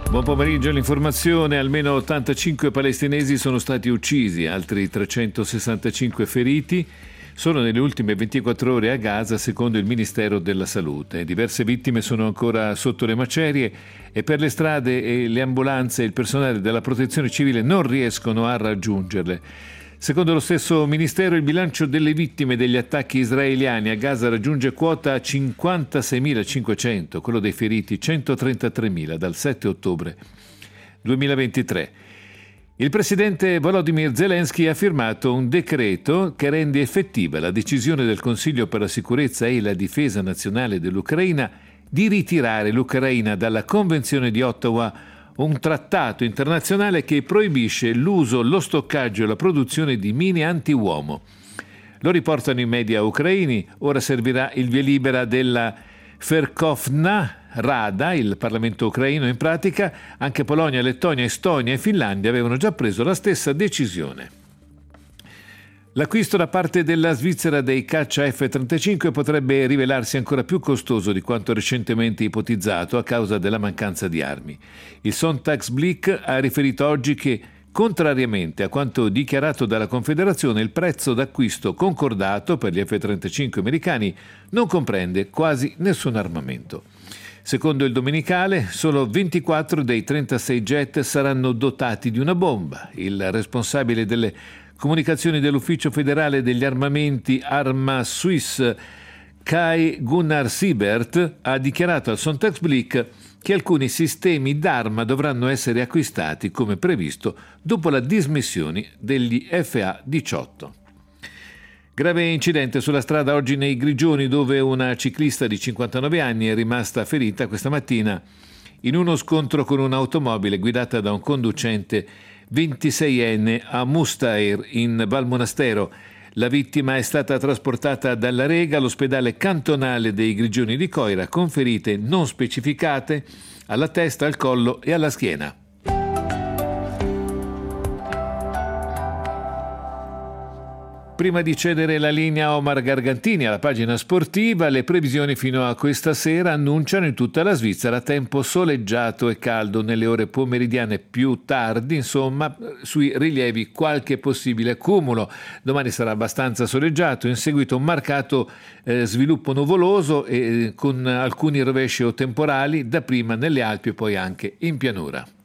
Buon pomeriggio, l'informazione. Almeno 85 palestinesi sono stati uccisi, altri 365 feriti sono nelle ultime 24 ore a Gaza, secondo il Ministero della Salute. Diverse vittime sono ancora sotto le macerie e per le strade e le ambulanze il personale della protezione civile non riescono a raggiungerle. Secondo lo stesso Ministero, il bilancio delle vittime degli attacchi israeliani a Gaza raggiunge quota 56.500, quello dei feriti 133.000 dal 7 ottobre 2023. Il presidente Volodymyr Zelensky ha firmato un decreto che rende effettiva la decisione del Consiglio per la sicurezza e la difesa nazionale dell'Ucraina di ritirare l'Ucraina dalla Convenzione di Ottawa, un trattato internazionale che proibisce l'uso, lo stoccaggio e la produzione di mine anti-uomo. Lo riportano i media ucraini. Ora servirà il via libera della Verkhovna Rada, il Parlamento ucraino. In pratica anche Polonia, Lettonia, Estonia e Finlandia avevano già preso la stessa decisione. L'acquisto da parte della Svizzera dei caccia F-35 potrebbe rivelarsi ancora più costoso di quanto recentemente ipotizzato a causa della mancanza di armi. Il Sonntagsblick ha riferito oggi che, contrariamente a quanto dichiarato dalla Confederazione, il prezzo d'acquisto concordato per gli F-35 americani non comprende quasi nessun armamento. Secondo il Domenicale, solo 24 dei 36 jet saranno dotati di una bomba. Il responsabile delle comunicazioni dell'Ufficio federale degli armamenti Arma Suisse, Kai Gunnar Siebert, ha dichiarato al Sonntagsblick che alcuni sistemi d'arma dovranno essere acquistati come previsto dopo la dismissione degli FA-18. Grave incidente sulla strada oggi nei Grigioni, dove una ciclista di 59 anni è rimasta ferita questa mattina in uno scontro con un'automobile guidata da un conducente 26enne a Mustair in Valmonastero. La vittima è stata trasportata dalla Rega all'ospedale cantonale dei Grigioni di Coira con ferite non specificate alla testa, al collo e alla schiena. Prima di cedere la linea a Omar Gargantini alla pagina sportiva, le previsioni fino a questa sera annunciano in tutta la Svizzera tempo soleggiato e caldo nelle ore pomeridiane più tardi, insomma, sui rilievi qualche possibile accumulo. Domani sarà abbastanza soleggiato, in seguito un marcato sviluppo nuvoloso e con alcuni rovesci o temporali, dapprima nelle Alpi e poi anche in pianura.